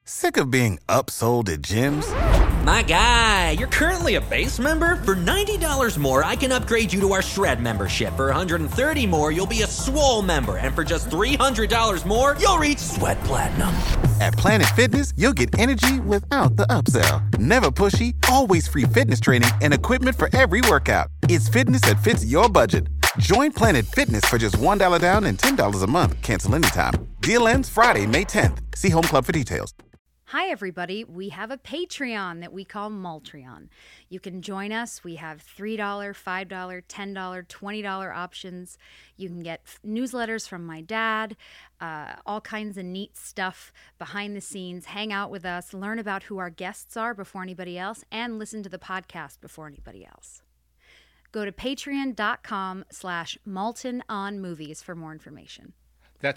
Sick of being upsold at gyms? My guy, you're currently a base member? For $90 more, I can upgrade you to our Shred membership. For $130 more, you'll be a Swole member. And for just $300 more, you'll reach Sweat Platinum. At Planet Fitness, you'll get energy without the upsell. Never pushy, always free fitness training and equipment for every workout. It's fitness that fits your budget. Join Planet Fitness for just $1 down and $10 a month. Cancel anytime. Deal ends Friday, May 10th. See Home Club for details. Hi, everybody. We have a Patreon that we call Maltreon. You can join us. We have $3, $5, $10, $20 options. You can get newsletters from my dad, all kinds of neat stuff behind the scenes, hang out with us, learn about who our guests are before anybody else, and listen to the podcast before anybody else. Go to patreon.com/MaltonOnMovies for more information. That's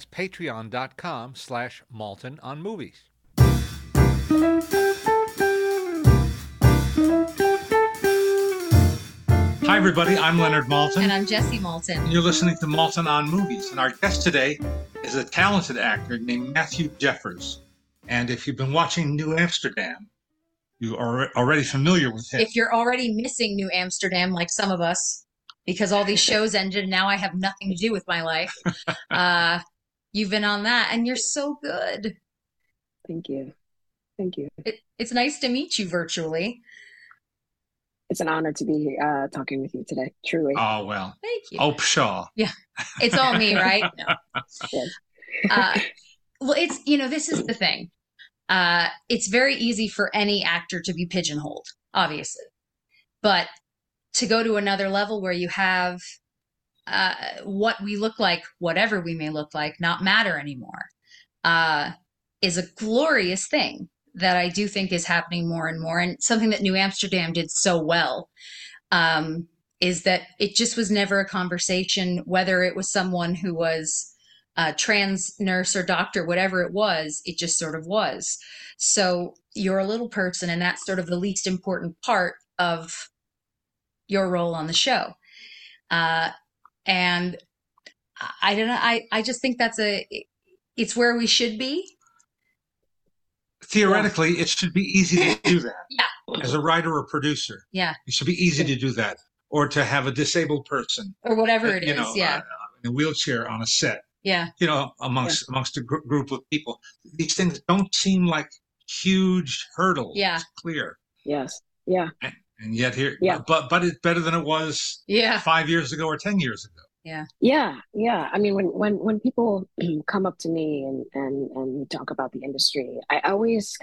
patreon.com/MaltonOnMovies. Hi, everybody. I'm Leonard Maltin. And I'm Jessie Maltin. You're listening to Maltin on Movies. And our guest today is a talented actor named Matthew Jeffers. And if you've been watching New Amsterdam, you are already familiar with him. If you're already missing New Amsterdam, like some of us, because all these shows ended and now I have nothing to do with my life, you've been on that and you're so good. Thank you. Thank you. It's nice to meet you virtually. It's an honor to be talking with you today, truly. Oh, well. Thank you. Oh, pshaw. Yeah. It's all me, right? No. Yes. Well, this is the thing. It's very easy for any actor to be pigeonholed, obviously. But to go to another level where you have what we look like, whatever we may look like, not matter anymore, is a glorious thing that I do think is happening more and more. And something that New Amsterdam did so well is that it just was never a conversation, whether it was someone who was a trans nurse or doctor, whatever it was, it just sort of was. So you're a little person, and that's sort of the least important part of your role on the show. And I don't know, I just think it's where we should be. Theoretically, it should be easy to do that. Yeah. As a writer or producer. Yeah. It should be easy to do that. Or to have a disabled person. Or whatever it is, in a wheelchair on a set. Yeah. Amongst a group of people. These things don't seem like huge hurdles. Yeah. It's clear. Yes. Yeah. And yet here, yeah. But it's better than it was 5 years ago or 10 years ago. Yeah. Yeah. Yeah. I mean, when people come up to me and we talk about the industry, I always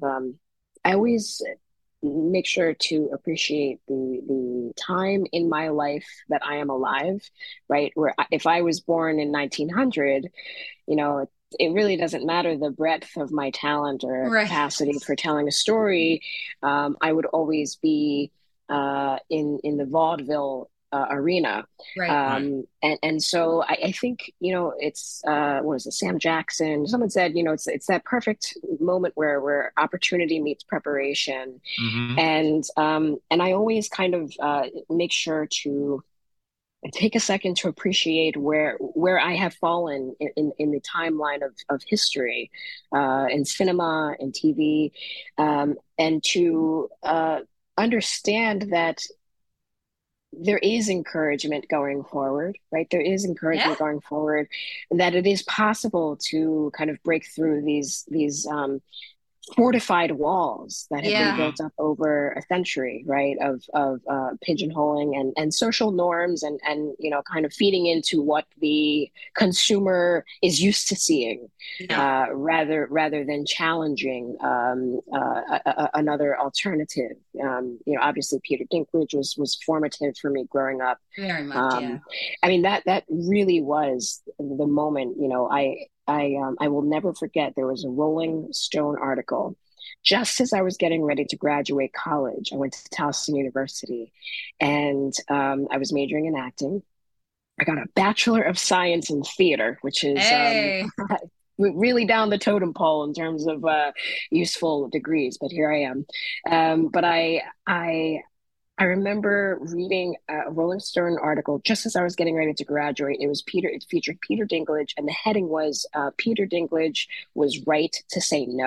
make sure to appreciate the time in my life that I am alive, right? Where if I was born in 1900, it really doesn't matter the breadth of my talent or capacity for telling a story. I would always be in the vaudeville arena. Right. And so I think, it's, what is it, Sam Jackson? Someone said, it's that perfect moment where opportunity meets preparation. Mm-hmm. And I always kind of make sure to take a second to appreciate where I have fallen in the timeline of history, in cinema and TV, and to understand that there is encouragement going forward, right? There is encouragement going forward, and that it is possible to kind of break through these fortified walls that have been built up over a century, right? Of pigeonholing and social norms and kind of feeding into what the consumer is used to seeing, rather than challenging another alternative. Obviously Peter Dinklage was formative for me growing up. Very much, I mean, that really was the moment. I will never forget, there was a Rolling Stone article just as I was getting ready to graduate college. I went to Towson University, and I was majoring in acting. I got a Bachelor of Science in Theater, which is really down the totem pole in terms of useful degrees, but here I am. But I remember reading a Rolling Stone article just as I was getting ready to graduate. It featured Peter Dinklage, and the heading was Peter Dinklage was right to say no.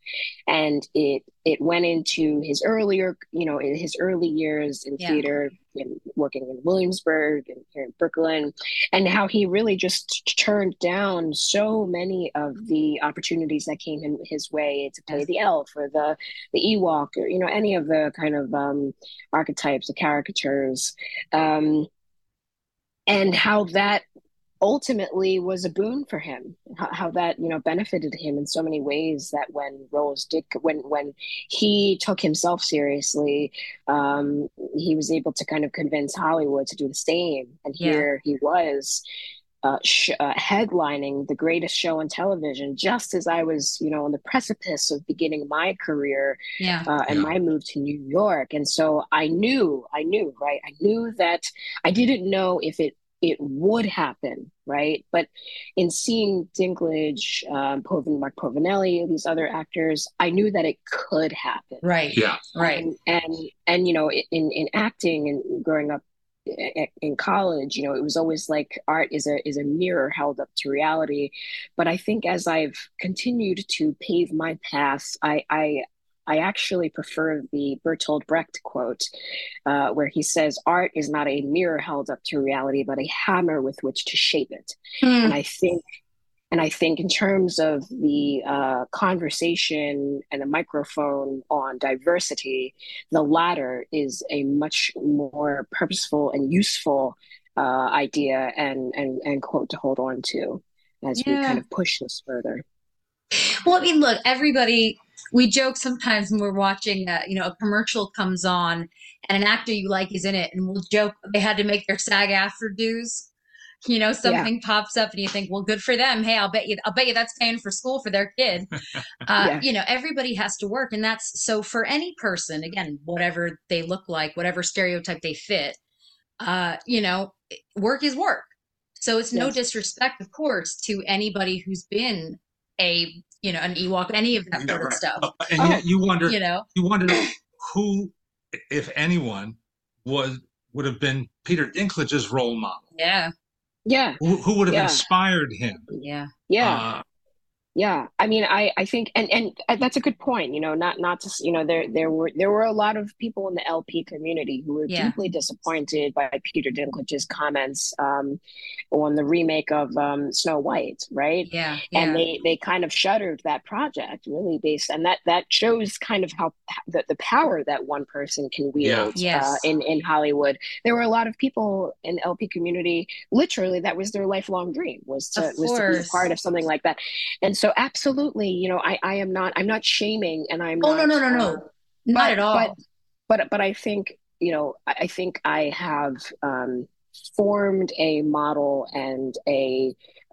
and it went into his earlier, in his early years in Yeah. theater, and working in Williamsburg and here in Brooklyn, and how he really just turned down so many of the opportunities that came his way to play the elf or the Ewok, or any of the kind of archetypes, the caricatures, and how that ultimately was a boon for him, how that benefited him in so many ways, that when he took himself seriously, he was able to kind of convince Hollywood to do the same, and here he was headlining the greatest show on television, just as I was on the precipice of beginning my career and my move to New York. And so I knew, right, I knew that I didn't know if it would happen, right? But in seeing Dinklage, Mark Povinelli, these other actors, I knew that it could happen. Right. Yeah. Right. And in acting and growing up in college, it was always like art is a mirror held up to reality. But I think as I've continued to pave my path, I actually prefer the Bertolt Brecht quote, where he says, "Art is not a mirror held up to reality, but a hammer with which to shape it." And I think in terms of the conversation and the microphone on diversity, the latter is a much more purposeful and useful idea and quote to hold on to as we kind of push this further. Well, I mean, look, everybody, we joke sometimes when we're watching, a commercial comes on and an actor you like is in it, and we'll joke they had to make their SAG-AFTRA dues. Something pops up and you think, well, good for them. Hey, I'll bet you that's paying for school for their kid. Everybody has to work. And that's so for any person, again, whatever they look like, whatever stereotype they fit, work is work. So it's no disrespect, of course, to anybody who's been an Ewok, any of that sort of stuff. And yet you wonder who, if anyone, would have been Peter Dinklage's role model. Yeah. Yeah. Who would have inspired him? Yeah. Yeah. Yeah, I mean, I think, and that's a good point. Not to, there were a lot of people in the LP community who were deeply disappointed by Peter Dinklage's comments on the remake of Snow White, right? Yeah, and they kind of shuttered that project, really based, and that shows kind of how the power that one person can wield in Hollywood. There were a lot of people in the LP community, literally, that was their lifelong dream was to be part of something like that, and so. Absolutely, I'm not shaming, and I'm not. No, not at all. But I think I think I have formed a model and a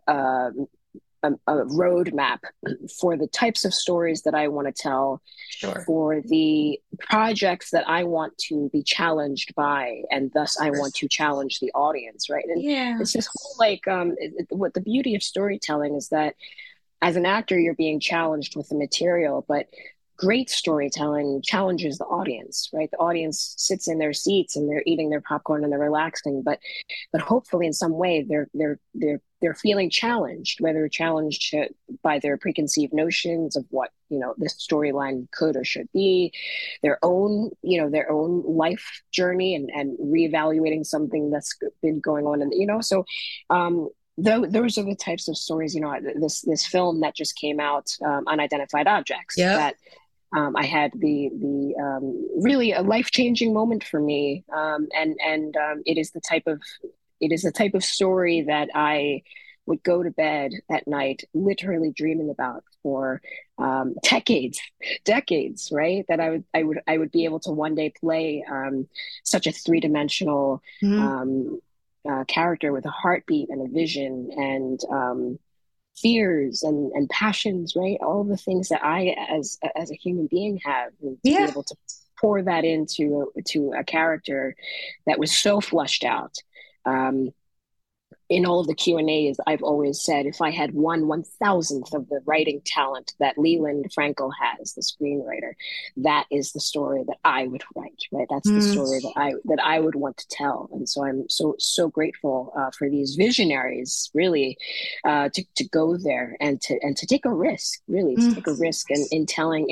roadmap for the types of stories that I want to tell, for the projects that I want to be challenged by, and thus I want to challenge the audience, right? And it's this whole what the beauty of storytelling is that. As an actor, you're being challenged with the material, but great storytelling challenges the audience, right? The audience sits in their seats and they're eating their popcorn and they're relaxing, but hopefully in some way they're feeling challenged, whether challenged by their preconceived notions of what this storyline could or should be, their own life journey and reevaluating something that's been going on, and so. Those are the types of stories, this film that just came out, Unidentified Objects, that I had the really a life-changing moment for me, and it is the type of story that I would go to bed at night literally dreaming about for decades, right? That I would be able to one day play such a three-dimensional character with a heartbeat and a vision and fears and passions, right? All the things that I, as a human being, have, and to be able to pour that into a character that was so fleshed out. in all of the Q&As, I've always said, if I had 1/1000th of the writing talent that Leland Frankel has, the screenwriter, that is the story that I would write, right? That's the story that I would want to tell. And so I'm so grateful for these visionaries, really, to go there and to take a risk, really, to take a risk in telling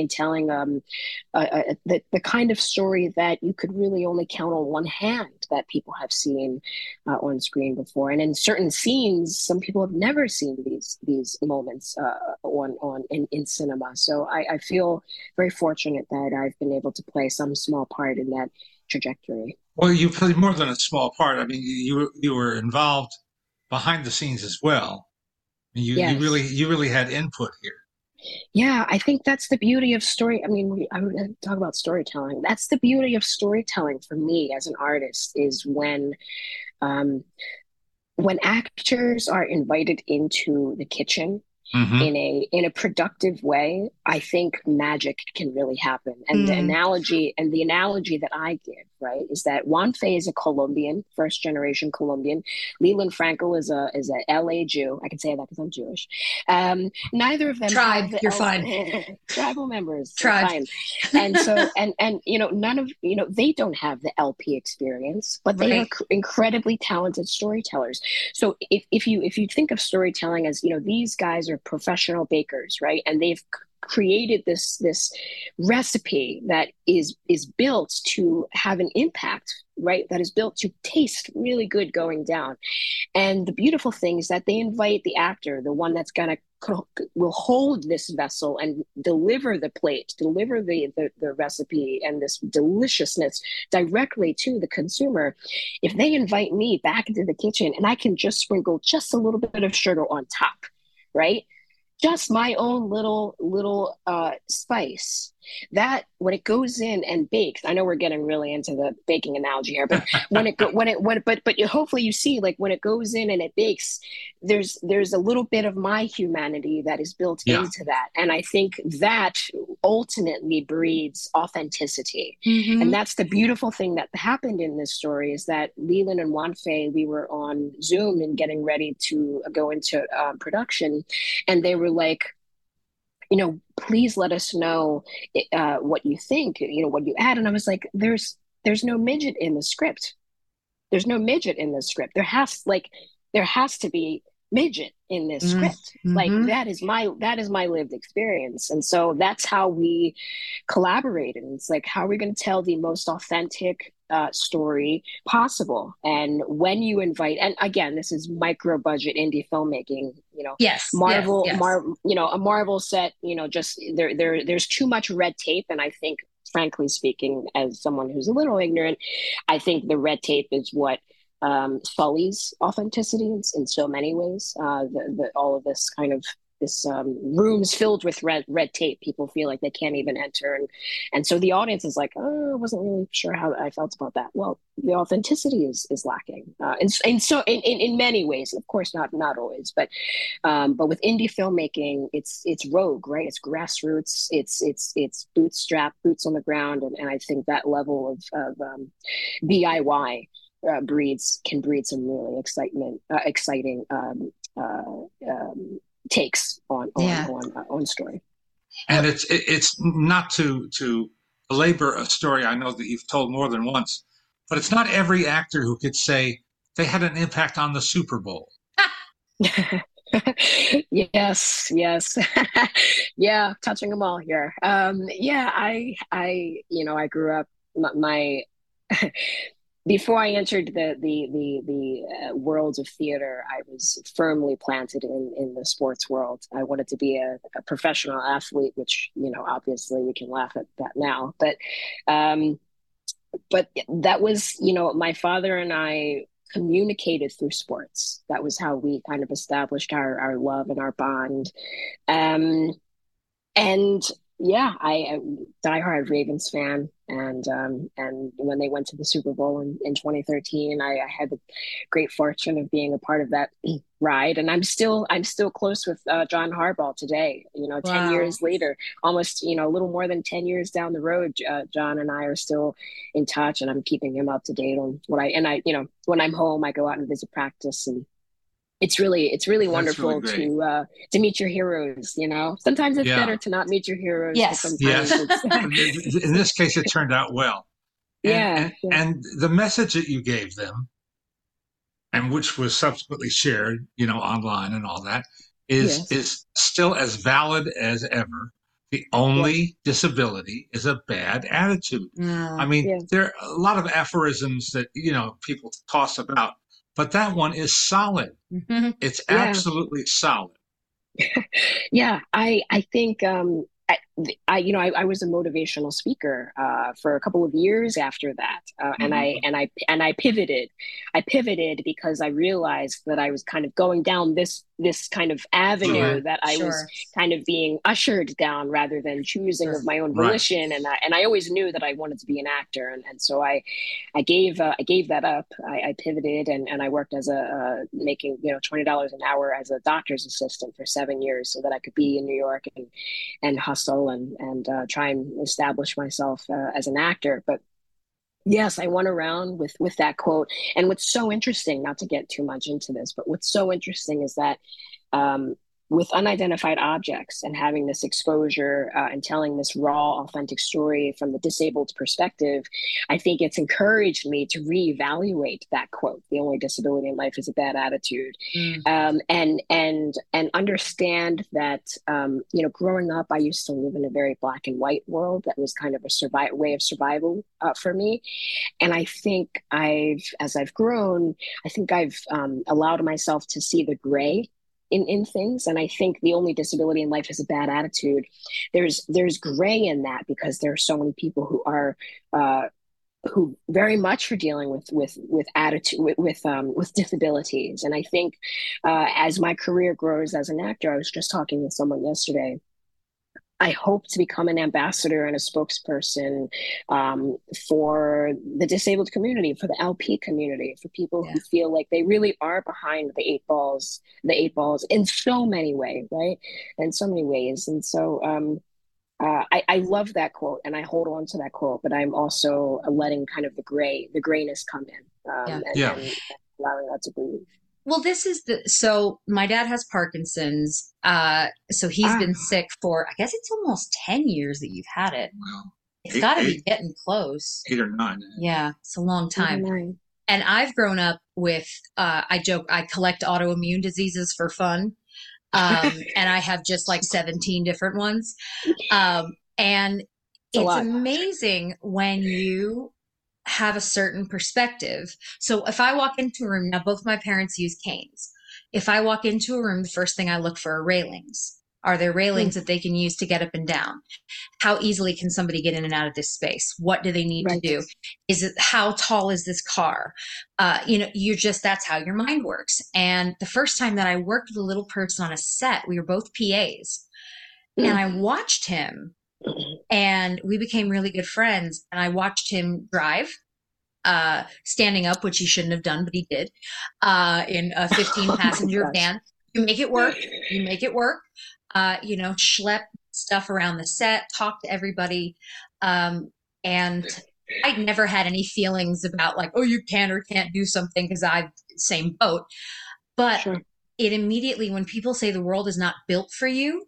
the kind of story that you could really only count on one hand that people have seen on screen before. And in certain scenes, some people have never seen these moments in cinema. So I feel very fortunate that I've been able to play some small part in that trajectory. Well, you played more than a small part. I mean, you were involved behind the scenes as well. Yes. You really had input here. Yeah, I think that's the beauty of story. I mean, I would talk about storytelling. That's the beauty of storytelling for me as an artist, is um, when actors are invited into the kitchen in a productive way, I think magic can really happen. And the analogy that I give, right, is that Juan Fei is a Colombian, first generation Colombian. Leland Frankel is a LA Jew. I can say that because I'm Jewish. Neither of them tribe. You're fine. Tribal members. Tribe. Fine. And so and none of they don't have the LP experience, but they are incredibly talented storytellers. So if you think of storytelling as these guys are professional bakers, right? And they've created this recipe that is built to have an impact, right? That is built to taste really good going down. And the beautiful thing is that they invite the actor, the one that's will hold this vessel and deliver the plate, deliver the recipe and this deliciousness directly to the consumer. If they invite me back into the kitchen and I can just sprinkle just a little bit of sugar on top, right? Just my own little spice, that when it goes in and bakes, I know we're getting really into the baking analogy here, but but hopefully you see, like, when it goes in and it bakes, there's a little bit of my humanity that is built into that. And I think that ultimately breeds authenticity. And that's the beautiful thing that happened in this story, is that Leland and Juan Fei, we were on Zoom and getting ready to go into production, and they were like, please let us know what you think, what you add. And I was like, there's no midget in the script. There's no midget in the script. There has to be midget in this script. Like, that is my lived experience. And so that's how we collaborated. It's like, how are we going to tell the most authentic story possible? And when you invite, and again, this is micro budget indie filmmaking, Marvel, yes. A Marvel set, just there's too much red tape. And I think, frankly speaking, as someone who's a little ignorant, I think the red tape is what sullies authenticity in so many ways. All of this kind of rooms filled with red tape, people feel like they can't even enter, and so the audience is like, oh, I wasn't really sure how I felt about that. Well, the authenticity is lacking, and so in many ways, of course, not always, but with indie filmmaking, it's rogue, right? It's grassroots, it's bootstrap, boots on the ground, and I think that level of DIY can breed some really exciting takes on story. And it's not to belabor a story I know that you've told more than once, but it's not every actor who could say they had an impact on the Super Bowl. Yes. Yeah, touching them all here. I grew up, my before I entered the worlds of theater, I was firmly planted in the sports world. I wanted to be a professional athlete, which, obviously we can laugh at that now. But that was, my father and I communicated through sports. That was how we kind of established our love and our bond. And yeah, I diehard Ravens fan, and when they went to the Super Bowl in 2013, I had the great fortune of being a part of that ride, and I'm still close with John Harbaugh today. 10 years later, almost a little more than 10 years down the road, John and I are still in touch, and I'm keeping him up to date on when I'm home, I go out and visit practice, and it's really That's really wonderful great. to meet your heroes, you know. Sometimes it's Yeah. better to not meet your heroes, but Yes. sometimes Yes. it's In this case, it turned out well. And, yeah, and, yeah, and the message that you gave them, and which was subsequently shared, online and all that, yes, is still as valid as ever. The yeah, only disability is a bad attitude. I Mm. mean, yeah, there are a lot of aphorisms that people toss about, but that one is solid. Mhm. It's yeah. absolutely solid. Yeah, I think I was a motivational speaker for a couple of years after that, and Hmm. I pivoted. I pivoted because I realized that I was kind of going down this kind of Hmm. avenue that I was Sure. kind of being ushered down rather than choosing Sure. of my own Right. volition, and I always knew that I wanted to be an actor, and so I gave that up. I pivoted and I worked as a making $20 an hour as a doctor's assistant for 7 years so that I could be in New York and hustle and try and establish myself as an actor. But yes, I went around with that quote. And what's so interesting, not to get too much into this, but what's so interesting is that um, with unidentified objects and having this exposure and telling this raw, authentic story from the disabled perspective, I think it's encouraged me to reevaluate that quote: "The only disability in life is a bad attitude," Mm. and understand that growing up, I used to live in a very black and white world that was kind of a way of survival for me. And I think as I've grown, I think I've allowed myself to see the gray in things. And I think the only disability in life is a bad attitude. There's gray in that because there are so many people uh, who very much are dealing with attitude with disabilities. And I think as my career grows as an actor, I was just talking with someone yesterday. I hope to become an ambassador and a spokesperson for the disabled community, for the LP community, for people Yeah. who feel like they really are behind the eight balls in so many ways, right? In so many ways. And so I love that quote and I hold on to that quote, but I'm also letting kind of the grayness come in Yeah. Yeah. and allowing that to breathe. Well, so my dad has Parkinson's. So he's Ah, been sick for, I guess it's almost 10 years that you've had it. Well, It's eight, got to eight, be getting close. 8 or 9. Yeah, it's a long I don't time. know. And I've grown up with, I joke, I collect autoimmune diseases for fun. And I have just like 17 different ones. And It's a it's lot. amazing when you have a certain perspective. So if I walk into a room, now both my parents use canes. If I walk into a room, the first thing I look for are railings. Are there railings that they can use to get up and down? How easily can somebody get in and out of this space? What do they need to Right. do? Is it, how tall is this car? That's how your mind works. And the first time that I worked with a little person on a set, we were both PAs, and I watched him and we became really good friends. And I watched him drive, standing up, which he shouldn't have done, but he did, in a 15 passenger van. You make it work. You make it work. Schlep stuff around the set, talk to everybody. And I never had any feelings about like, oh, you can or can't do something because same boat. But Sure. it immediately, when people say the world is not built for you,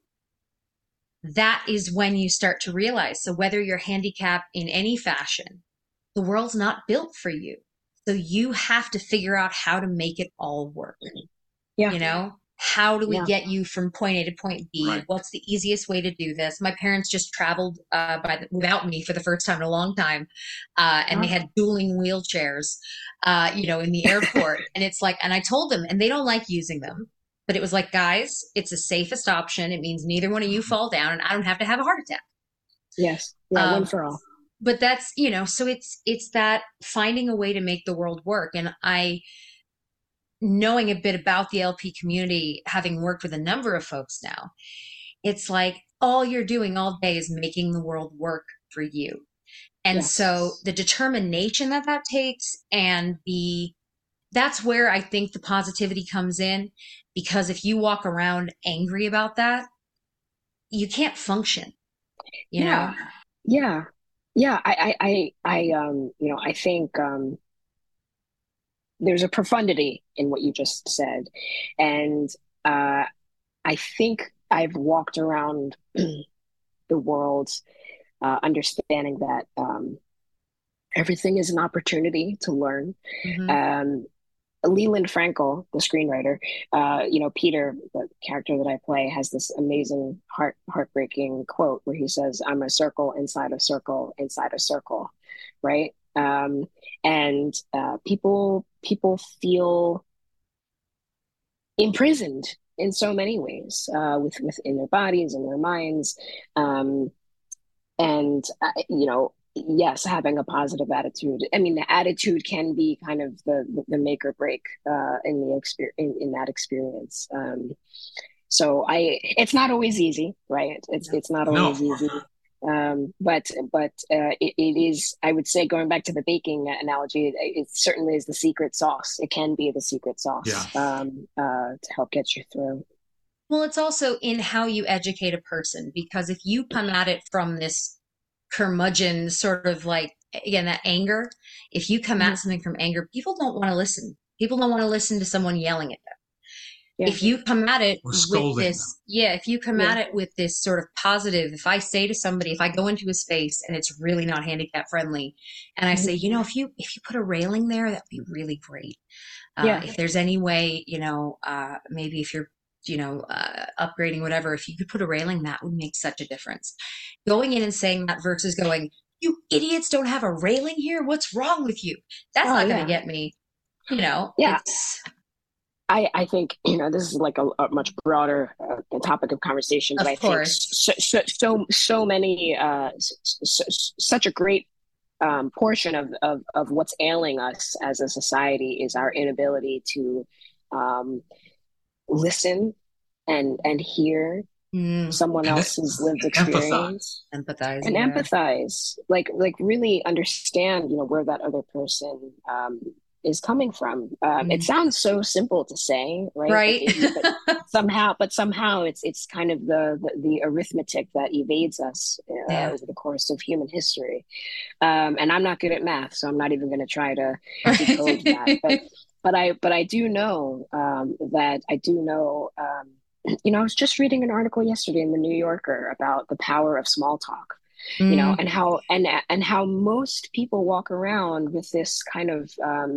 that is when you start to realize. So whether you're handicapped in any fashion, the world's not built for you. So you have to figure out how to make it all work. Yeah. How do we Yeah. get you from point A to point B? Right. What's the easiest way to do this? My parents just traveled without me for the first time in a long time, and they had dueling wheelchairs, in the airport. And it's like, and I told them, and they don't like using them, but it was like, guys, it's the safest option. It means neither one of you fall down, and I don't have to have a heart attack. Yes. Yeah. One for all. But that's, so it's that finding a way to make the world work. And knowing a bit about the LP community, having worked with a number of folks now, it's like all you're doing all day is making the world work for you. And Yes. so the determination that takes, and that's where I think the positivity comes in, because if you walk around angry about that, you can't function, you know? Yeah. I think there's a profundity in what you just said, and I think I've walked around the world understanding that everything is an opportunity to learn. Leland Frankel, the screenwriter, Peter, the character that I play, has this amazing heartbreaking quote where he says, "I'm a circle inside a circle inside a circle," right? And people feel imprisoned in so many ways, within their bodies and their minds, and yes, having a positive attitude. I mean, the attitude can be kind of the make or break in that experience. So it's not always easy, right? It's not always easy. But it is, I would say, going back to the baking analogy, it certainly is the secret sauce. It can be the secret sauce to help get you through. Well, it's also in how you educate a person, because if you come at it from this curmudgeon sort of like, again, that anger, if you come at something from anger, people don't want to listen. People don't want to listen to someone yelling at them. Yeah. If you come at it with this, if you come at it with this sort of positive, if I say to somebody, if I go into a space and it's really not handicap friendly, and I say, if you put a railing there, that'd be really great. If there's any way, maybe if you're upgrading, whatever, if you could put a railing, that would make such a difference. Going in and saying that versus going, "You idiots don't have a railing here. What's wrong with you?" That's not going to get me, I think, this is like a much broader topic of conversation, but I think so many, such a great portion of what's ailing us as a society is our inability to listen and hear someone else's lived experience, empathize, like really understand, where that other person is coming from. It sounds so simple to say, right? But somehow it's kind of the arithmetic that evades us over the course of human history. And I'm not good at math, so I'm not even going to try to decode that. But I do know that I was just reading an article yesterday in the New Yorker about the power of small talk, and how most people walk around with this kind of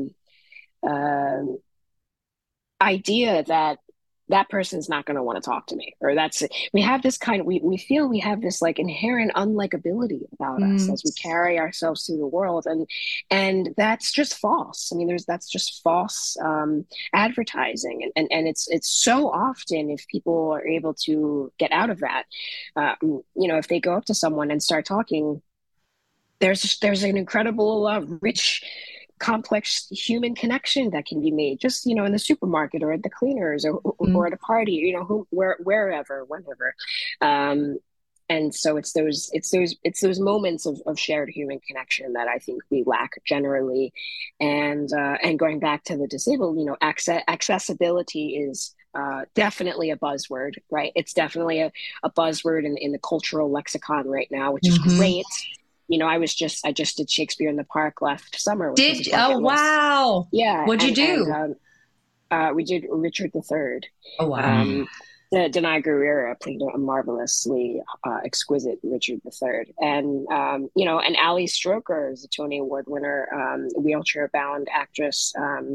idea that person's not going to want to talk to me, or we have this kind of, we feel we have this like inherent unlikability about us as we carry ourselves through the world, and that's just false. I mean, that's just false advertising, and it's so often, if people are able to get out of that, if they go up to someone and start talking, there's an incredible rich, complex human connection that can be made just in the supermarket or at the cleaners or at a party, wherever, whenever, and so it's those moments of shared human connection that I think we lack generally, and going back to the disabled, accessibility is definitely a buzzword, right? It's definitely a buzzword in the cultural lexicon right now, which is great. I just did Shakespeare in the Park last summer. Wow. Yeah. What'd you do? We did Richard III. Oh, wow. Danai Gurira played a marvelously exquisite Richard III. And Ali Stroker is a Tony Award winner, wheelchair-bound actress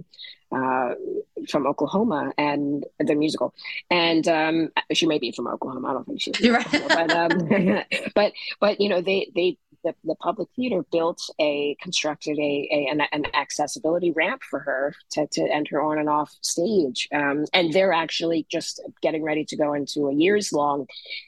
from Oklahoma, and the musical. And she may be from Oklahoma. I don't think she's from Oklahoma. But the public theater constructed an accessibility ramp for her to enter on and off stage. And they're actually just getting ready to go into a years-long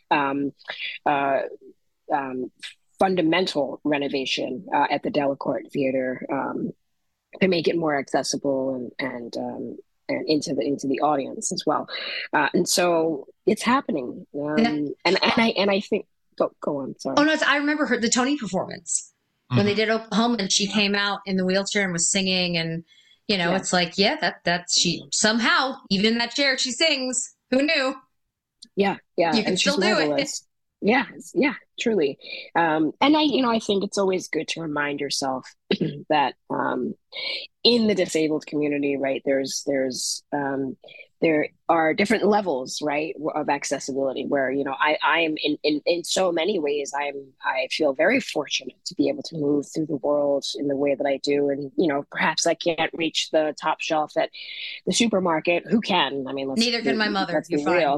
fundamental renovation at the Delacorte Theater to make it more accessible and into the audience as well. And so it's happening. And I think. Go on. Sorry. Oh no! I remember the Tony performance when they did Oklahoma, and she came out in the wheelchair and was singing, and it's like, that's she somehow, even in that chair, she sings. Who knew? Yeah. You can still do it. Yeah, truly. And I think it's always good to remind yourself that in the disabled community, right, there are different levels, right, of accessibility where, I am in so many ways, I feel very fortunate to be able to move through the world in the way that I do. And, perhaps I can't reach the top shelf at the supermarket. Who can? I mean, Neither can my mother. let's You're be fine. real.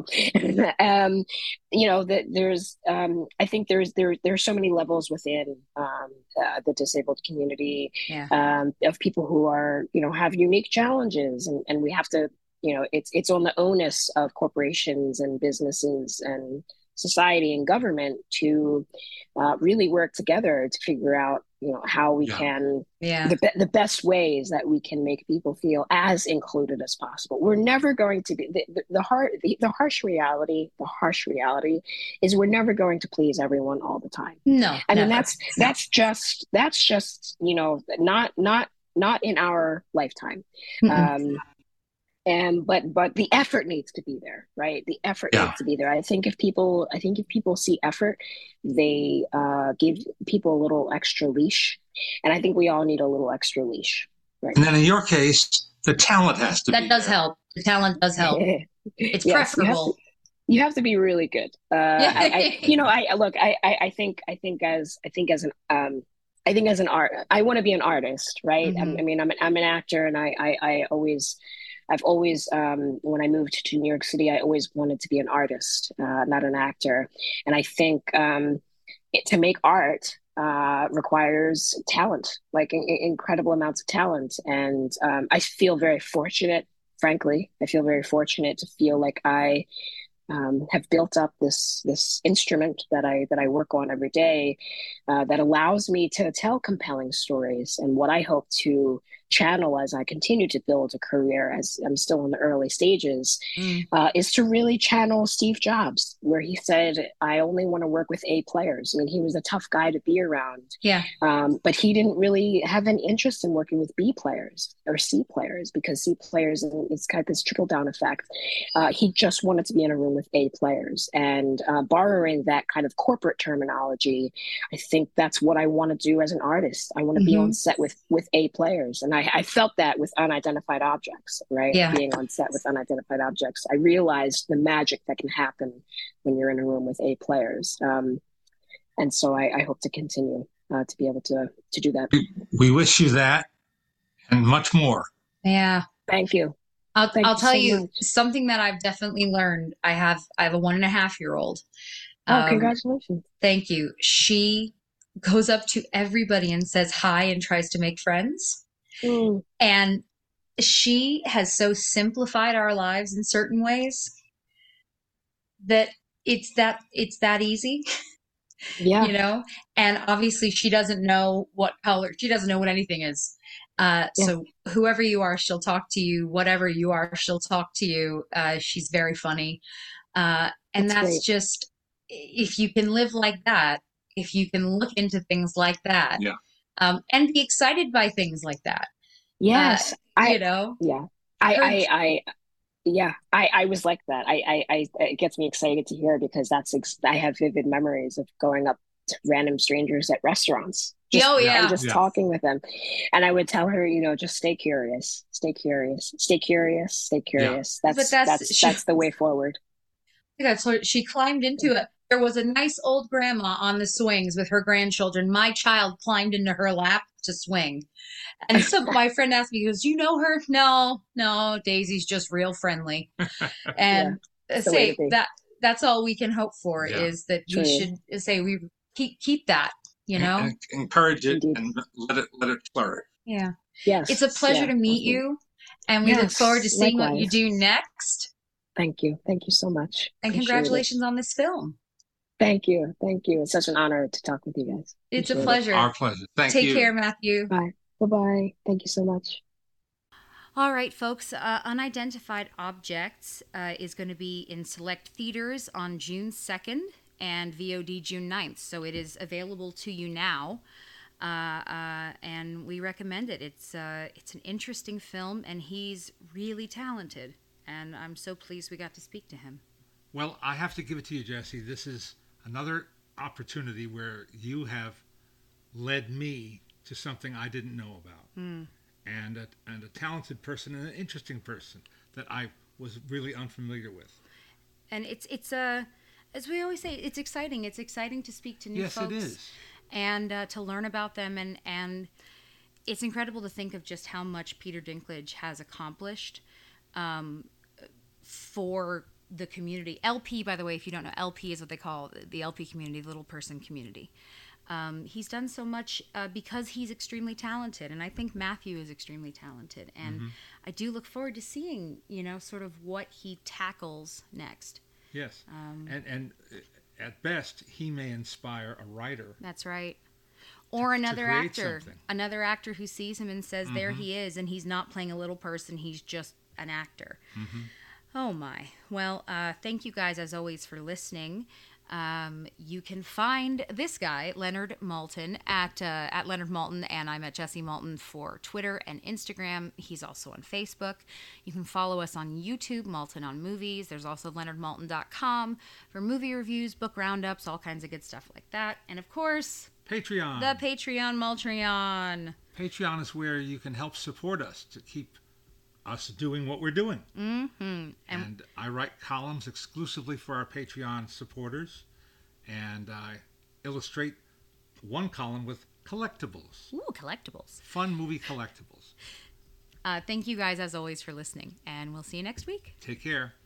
That I think there's so many levels within the disabled community, of people who are, have unique challenges, and we have to, it's on the onus of corporations and businesses and society and government to really work together to figure out, how we can, the best ways that we can make people feel as included as possible. We're never going to be the harsh reality. The harsh reality is we're never going to please everyone all the time. No, I mean, never. that's just not in our lifetime. But the effort needs to be there, right? The effort needs to be there. I think if people see effort, they give people a little extra leash, and I think we all need a little extra leash, right? And then in your case, the talent has to be That does there. help. The talent does help. It's preferable. You have to be really good. I think as an art, I want to be an artist, right? Mm-hmm. I mean, I'm an actor, and I've always, when I moved to New York City, I always wanted to be an artist, not an actor. And I think to make art requires talent, like incredible amounts of talent. And I feel very fortunate, frankly. I feel very fortunate to feel like I have built up this instrument that I work on every day, that allows me to tell compelling stories. And what I hope to channel as I continue to build a career, as I'm still in the early stages, is to really channel Steve Jobs, where he said, "I only want to work with A players." I mean, he was a tough guy to be around. Yeah. But he didn't really have any interest in working with B players or C players, because C players, it's kind of this trickle down effect. He just wanted to be in a room with A players, and borrowing that kind of corporate terminology, I think that's what I want to do as an artist. I want to be on set with A players, and I felt that with Unidentified Objects, right? Yeah. Being on set with Unidentified Objects, I realized the magic that can happen when you're in a room with A players, and so I hope to continue to be able to do that. We wish you that and much more. Yeah. Thank you. I'll tell you much. something that I've definitely learned. I have a 1.5-year-old. Oh, congratulations. Thank you. She goes up to everybody and says hi and tries to make friends. And she has so simplified our lives in certain ways that it's that easy. Yeah. And obviously she doesn't know what color, she doesn't know what anything is. So whoever you are, she'll talk to you. Whatever you are, she'll talk to you. She's very funny. And that's just, if you can live like that, if you can look into things like that, and be excited by things like that. Yes. I was like that. It gets me excited to hear, because I have vivid memories of going up to random strangers at restaurants. And talking with them. And I would tell her, just stay curious, stay curious, stay curious, stay curious. Yeah. That's the way forward. That's what she climbed into it. There was a nice old grandma on the swings with her grandchildren. My child climbed into her lap to swing. And so my friend asked me, he goes, "You know her?" No, Daisy's just real friendly. And say that's all we can hope for, is that we should say we keep that, and encourage it. Indeed. And let it flourish. Yeah. Yes. It's a pleasure to meet you, and we look forward to seeing what you do next. Thank you so much. And congratulations on this film. Thank you. It's such an honor to talk with you guys. It's a pleasure. Our pleasure. Thank you. Take care, Matthew. Bye. Bye-bye. Thank you so much. All right, folks. Unidentified Objects is going to be in select theaters on June 2nd and VOD June 9th. So it is available to you now, and we recommend it. It's an interesting film, and he's really talented, and I'm so pleased we got to speak to him. Well, I have to give it to you, Jesse. This is another opportunity where you have led me to something I didn't know about, and a talented person and an interesting person that I was really unfamiliar with. And it's as we always say, it's exciting. It's exciting to speak to new folks. Yes, it is. And to learn about them, and it's incredible to think of just how much Peter Dinklage has accomplished for the community. LP, by the way, if you don't know, LP is what they call the LP community, the little person community. He's done so much because he's extremely talented, and I think Matthew is extremely talented. And I do look forward to seeing, sort of what he tackles next. Yes, and at best, he may inspire a writer. That's right. Or another create actor. something. Another actor who sees him and says, there he is, and he's not playing a little person, he's just an actor. Oh my. Well, thank you guys as always for listening. You can find this guy, Leonard Maltin, at Leonard Maltin, and I'm at Jessie Maltin for Twitter and Instagram. He's also on Facebook. You can follow us on YouTube, Maltin on Movies. There's also leonardmaltin.com for movie reviews, book roundups, all kinds of good stuff like that. And of course, Patreon. the Patreon Maltrion. Patreon is where you can help support us to keep us doing what we're doing. And I write columns exclusively for our Patreon supporters, and I illustrate one column with collectibles. Ooh, collectibles. Fun movie collectibles. Thank you guys as always for listening, and we'll see you next week. Take care.